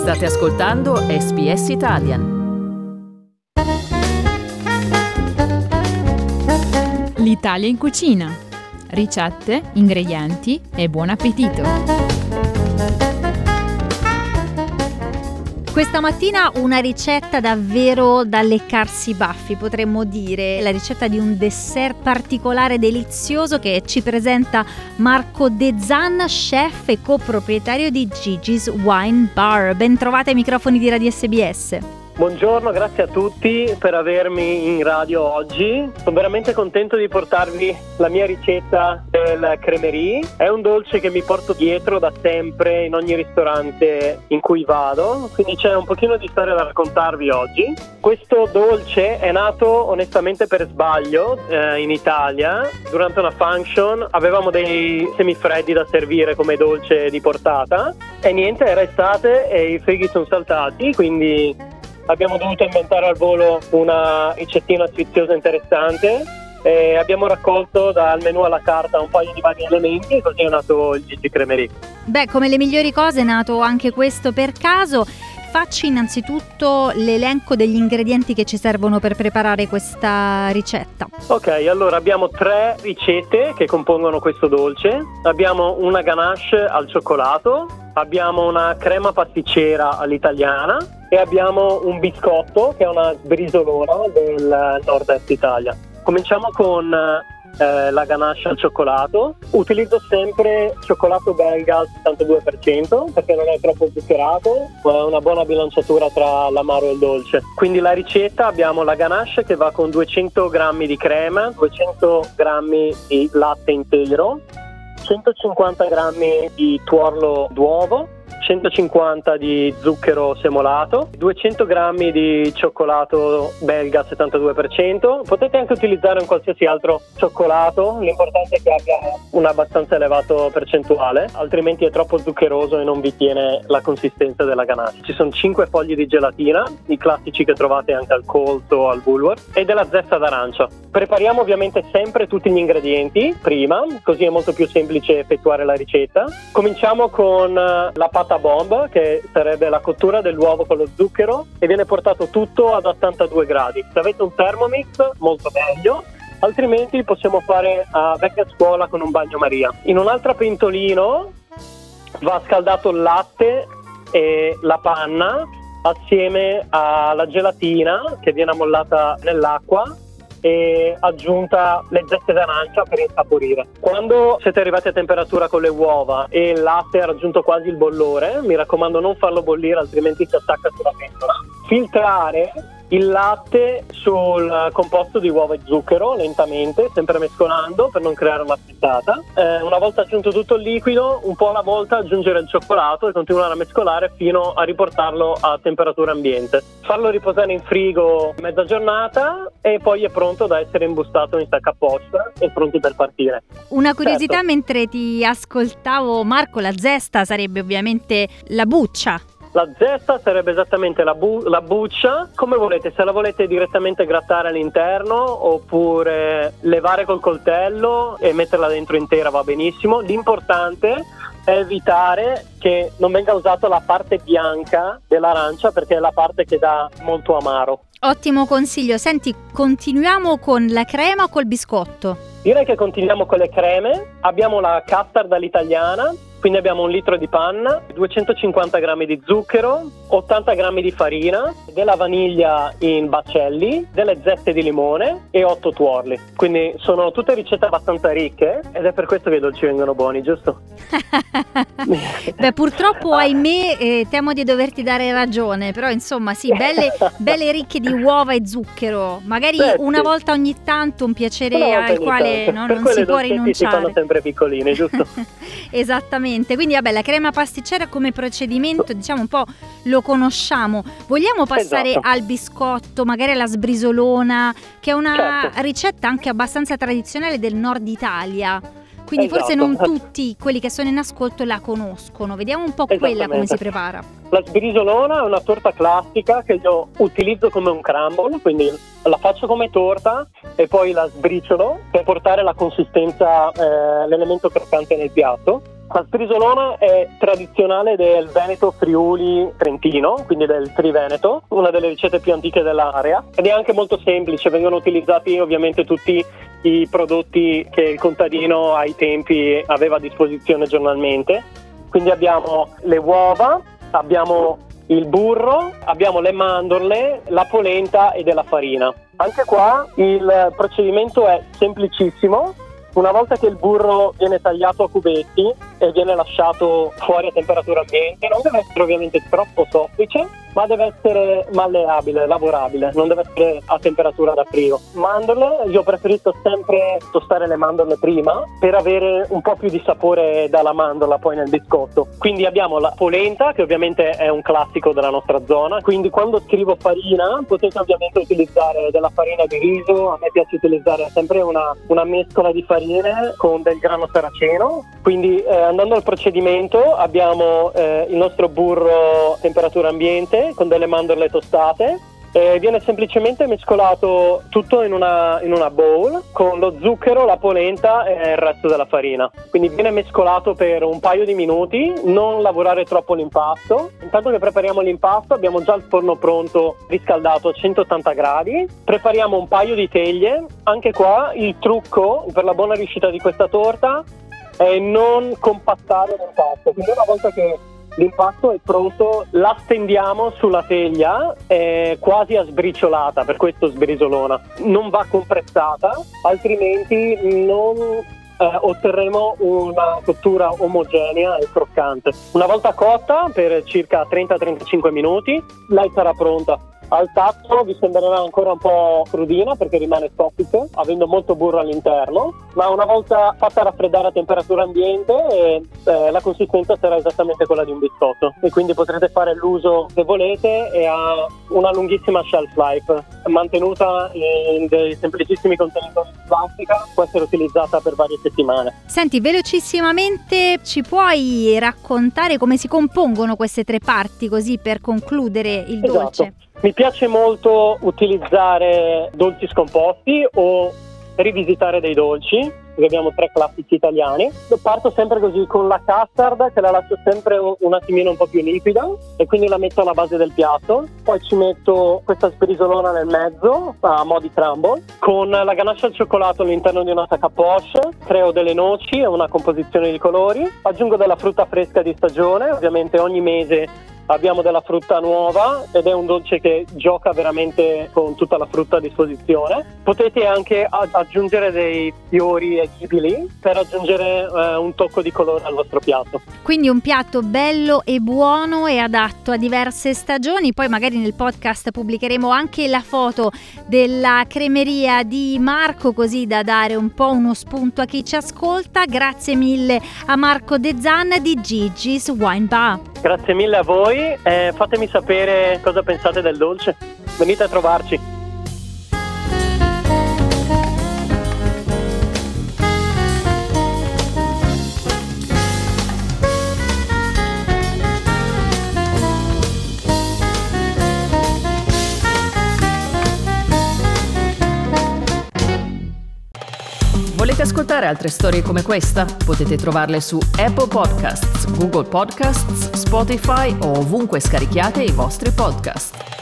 State ascoltando SBS Italian. L'Italia in cucina. Ricette, ingredienti e buon appetito. Questa mattina una ricetta davvero da leccarsi i baffi, potremmo dire, la ricetta di un dessert particolare delizioso che ci presenta Marco De Zan, chef e coproprietario di Gigi's Wine Bar. Ben trovati ai microfoni di Radio SBS. Buongiorno, grazie a tutti per avermi in radio oggi. Sono veramente contento di portarvi la mia ricetta del Cremerie. È un dolce che mi porto dietro da sempre in ogni ristorante in cui vado, quindi c'è un pochino di storia da raccontarvi oggi. Questo dolce è nato onestamente per sbaglio in Italia. Durante una function avevamo dei semifreddi da servire come dolce di portata e niente, era estate e i frighi sono saltati, quindi abbiamo dovuto inventare al volo una ricettina sfiziosa e interessante e abbiamo raccolto dal menù alla carta un paio di vari elementi e così è nato il Gigi Cremerie. Beh, come le migliori cose è nato anche questo per caso. Facci innanzitutto l'elenco degli ingredienti che ci servono per preparare questa ricetta. Ok, allora abbiamo 3 ricette che compongono questo dolce. Abbiamo una ganache al cioccolato, abbiamo una crema pasticcera all'italiana e abbiamo un biscotto che è una sbrisolona del nord-est Italia. Cominciamo con la ganache al cioccolato. Utilizzo sempre cioccolato belga al 72% perché non è troppo zuccherato, ma è una buona bilanciatura tra l'amaro e il dolce. Quindi la ricetta: abbiamo la ganache che va con 200 g di crema, 200 g di latte intero, 150 g di tuorlo d'uovo, 150 di zucchero semolato, 200 g di cioccolato belga al 72%. Potete anche utilizzare un qualsiasi altro cioccolato, l'importante è che abbia un abbastanza elevato percentuale, altrimenti è troppo zuccheroso e non vi tiene la consistenza della ganache. Ci sono 5 fogli di gelatina, i classici che trovate anche al Coles o al Woolworth, e della zesta d'arancia. Prepariamo ovviamente sempre tutti gli ingredienti prima, così è molto più semplice effettuare la ricetta. Cominciamo con la pata bomb, che sarebbe la cottura dell'uovo con lo zucchero, e viene portato tutto ad 82 gradi. Se avete un Thermomix, molto meglio, altrimenti possiamo fare a vecchia scuola con un bagnomaria. In un'altra pentolino va scaldato il latte e la panna assieme alla gelatina che viene ammollata nell'acqua e aggiunta le zeste d'arancia per insaporire. Quando siete arrivati a temperatura con le uova e il latte ha raggiunto quasi il bollore, mi raccomando non farlo bollire altrimenti si attacca sulla pentola. Filtrare il latte sul composto di uova e zucchero lentamente, sempre mescolando per non creare una frittata. Una volta aggiunto tutto il liquido, un po' alla volta aggiungere il cioccolato e continuare a mescolare fino a riportarlo a temperatura ambiente. Farlo riposare in frigo mezza giornata e poi è pronto da essere imbustato in sacca apposta e pronto per partire. Una curiosità, certo. Mentre ti ascoltavo, Marco, la zesta sarebbe ovviamente la buccia. La zesta sarebbe esattamente la buccia, come volete, se la volete direttamente grattare all'interno oppure levare col coltello e metterla dentro intera va benissimo. L'importante è evitare che non venga usata la parte bianca dell'arancia perché è la parte che dà molto amaro. Ottimo consiglio. Senti, continuiamo con la crema o col biscotto? Direi che continuiamo con le creme. Abbiamo la custard all'italiana, quindi abbiamo 1 litro di panna, 250 g di zucchero, 80 g di farina, della vaniglia in baccelli, delle zeste di limone e 8 tuorli. Quindi sono tutte ricette abbastanza ricche ed è per questo che i dolci vengono buoni, giusto? Beh, purtroppo ahimè temo di doverti dare ragione, però insomma sì, belle ricche di uova e zucchero, magari una volta ogni tanto un piacere al quale non si può rinunciare. Si fanno sempre piccoline, giusto? Esattamente, quindi vabbè, la crema pasticcera come procedimento diciamo un po' lo conosciamo. Vogliamo passare al biscotto, magari alla sbrisolona, che è una ricetta anche abbastanza tradizionale del nord Italia. Quindi forse non tutti quelli che sono in ascolto la conoscono. Vediamo un po' quella come si prepara. La sbrisolona è una torta classica che io utilizzo come un crumble, quindi la faccio come torta e poi la sbriciolo per portare la consistenza, l'elemento croccante nel piatto. La sbrisolona è tradizionale del Veneto Friuli Trentino, quindi del Triveneto, una delle ricette più antiche dell'area, ed è anche molto semplice. Vengono utilizzati ovviamente tutti i prodotti che il contadino ai tempi aveva a disposizione giornalmente. Quindi abbiamo le uova, abbiamo il burro, abbiamo le mandorle, la polenta e della farina. Anche qua il procedimento è semplicissimo. Una volta che il burro viene tagliato a cubetti e viene lasciato fuori a temperatura ambiente, non deve essere ovviamente troppo soffice, ma deve essere malleabile, lavorabile, non deve essere a temperatura da frigo. Mandorle, io ho preferito sempre tostare le mandorle prima per avere un po' più di sapore dalla mandorla poi nel biscotto. Quindi abbiamo la polenta, che ovviamente è un classico della nostra zona, quindi quando scrivo farina potete ovviamente utilizzare della farina di riso. A me piace utilizzare sempre una mescola di farine con del grano saraceno. Quindi andando al procedimento, abbiamo il nostro burro a temperatura ambiente con delle mandorle tostate. Viene semplicemente mescolato tutto in una bowl con lo zucchero, la polenta e il resto della farina. Quindi viene mescolato per un paio di minuti, non lavorare troppo l'impasto. Intanto che prepariamo l'impasto abbiamo già il forno pronto riscaldato a 180 gradi. Prepariamo un paio di teglie. Anche qua il trucco per la buona riuscita di questa torta è non compattare l'impasto. Quindi una volta che l'impasto è pronto, la stendiamo sulla teglia quasi a sbriciolata, per questo sbrisolona. Non va compressata, altrimenti non otterremo una cottura omogenea e croccante. Una volta cotta per circa 30-35 minuti, lei sarà pronta. Al tatto vi sembrerà ancora un po' crudina perché rimane soffice, avendo molto burro all'interno, ma una volta fatta raffreddare a temperatura ambiente la consistenza sarà esattamente quella di un biscotto, e quindi potrete fare l'uso che volete e ha una lunghissima shelf life. Mantenuta in dei semplicissimi contenitori di plastica, può essere utilizzata per varie settimane. Senti, velocissimamente ci puoi raccontare come si compongono queste tre parti, così per concludere il dolce? Mi piace molto utilizzare dolci scomposti o rivisitare dei dolci. Abbiamo tre classici italiani. Parto sempre così con la custard, che la lascio sempre un attimino un po' più liquida e quindi la metto alla base del piatto. Poi ci metto questa sbrisolona nel mezzo a mo' di crumble. Con la ganache al cioccolato all'interno di una sac à poche creo delle noci e una composizione di colori. Aggiungo della frutta fresca di stagione. Ovviamente ogni mese abbiamo della frutta nuova ed è un dolce che gioca veramente con tutta la frutta a disposizione. Potete anche aggiungere dei fiori edibili per aggiungere un tocco di colore al vostro piatto. Quindi un piatto bello e buono e adatto a diverse stagioni. Poi magari nel podcast pubblicheremo anche la foto della cremeria di Marco, così da dare un po' uno spunto a chi ci ascolta. Grazie mille a Marco De Zan di Gigi's Wine Bar. Grazie mille a voi. Fatemi sapere cosa pensate del dolce. Venite a trovarci. Volete ascoltare altre storie come questa? Potete trovarle su Apple Podcasts, Google Podcasts, Spotify o ovunque scarichiate i vostri podcast.